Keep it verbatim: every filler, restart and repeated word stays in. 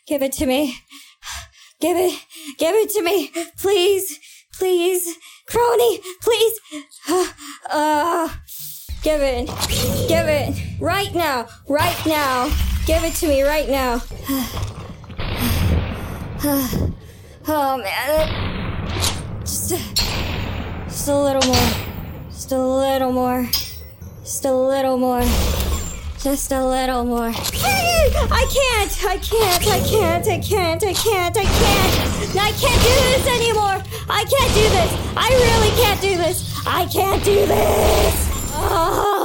Give it to me. Give it. Give it to me. Please. Please. Crony, please. Uh, give it. Give it. Right now. Right now. Give it to me right now. Oh, man. Just a, just a little more. Just a little more. Just a little more. Just a little more. I can't. I can't. I can't. I can't. I can't. I can't. I can't do this anymore. I can't do this. I really can't do this. I can't do this. Oh.